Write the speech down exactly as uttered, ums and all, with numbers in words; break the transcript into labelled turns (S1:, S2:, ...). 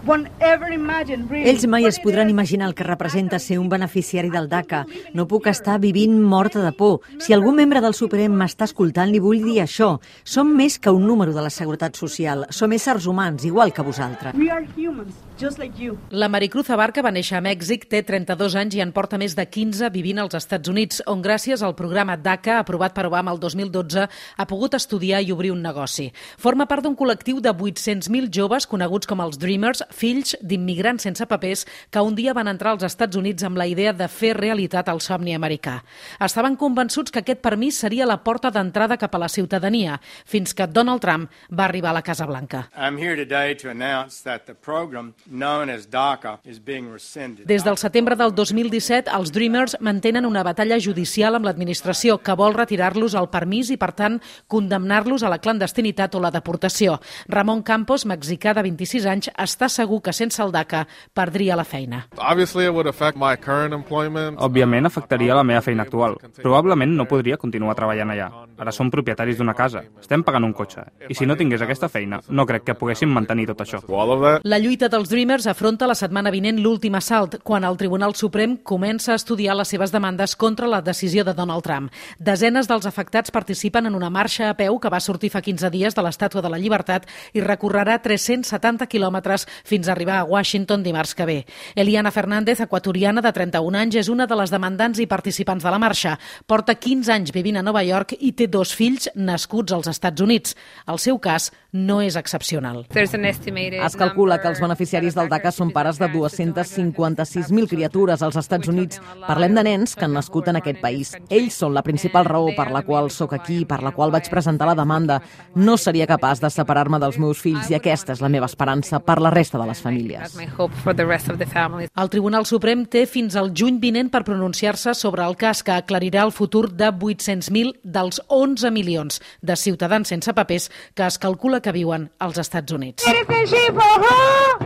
S1: Ells mai es podran imaginar el que representa ser un beneficiari del DACA. No puc estar vivint morta de por. Si algun membre del Suprem m'està escoltant, li vull dir això. Som més que un número de la Seguretat Social. Som éssers humans, igual que vosaltres.
S2: La Maricruz Abarca va néixer a Mèxic, té trenta-dos anys i en porta més de quinze vivint als Estats Units, on gràcies al programa DACA, aprovat per Obama el dos mil dotze, ha pogut estudiar i obrir un negoci. Forma part d'un col·lectiu de vuit-cents mil joves coneguts com els Dreamers, fills d'immigrants sense papers que un dia van entrar als Estats Units amb la idea de fer realitat el somni americà. Estaven convençuts que aquest permís seria la porta d'entrada cap a la ciutadania, fins que Donald Trump va arribar a la Casa Blanca.
S3: I'm here today to announce that the program known as DACA is being rescinded.
S2: Des del setembre del dos mil disset, els Dreamers mantenen una batalla judicial amb l'administració que vol retirar-los el permís i, per tant, condemnar-los a la clandestinitat o la deportació. Ramon Campos, mexicà de vint-i-sis anys, està segur que sense el DACA perdria la feina.
S4: Òbviament afectaria la meva feina actual. Probablement no podria continuar treballant allà. Ara som propietaris d'una casa, estem pagant un cotxe, i si no tingués aquesta feina, no crec que poguéssim mantenir tot això.
S2: La lluita dels Dreamers afronta la setmana vinent l'últim assalt, quan el Tribunal Suprem comença a estudiar les seves demandes contra la decisió de Donald Trump. Desenes dels afectats participen en una marxa a peu que va sortir fa quinze dies de l'Estàtua de la Llibertat i recorrerà tres-cents setanta quilòmetres fins a arribar a Washington dimarts que ve. Eliana Fernández, equatoriana de trenta-un anys, és una de les demandants i participants de la marxa. Porta quinze anys vivint a Nova York i té dos fills nascuts als Estats Units. El seu cas no és excepcional.
S5: Es calcula que els beneficiaris del DACA són pares de dues-centes cinquanta-sis mil criatures als Estats Units. Parlem de nens que han nascut en aquest país. Ells són la principal raó per la qual sóc aquí, per la qual vaig presentar la demanda. No seria capaç de separar-me dels meus fills i aquesta és la meva esperança per la resta de les famílies.
S2: El Tribunal Suprem té fins al juny vinent per pronunciar-se sobre el cas que aclarirà el futur de vuit-cents mil dels onze milions de ciutadans sense papers que es calcula que viuen als Estats Units.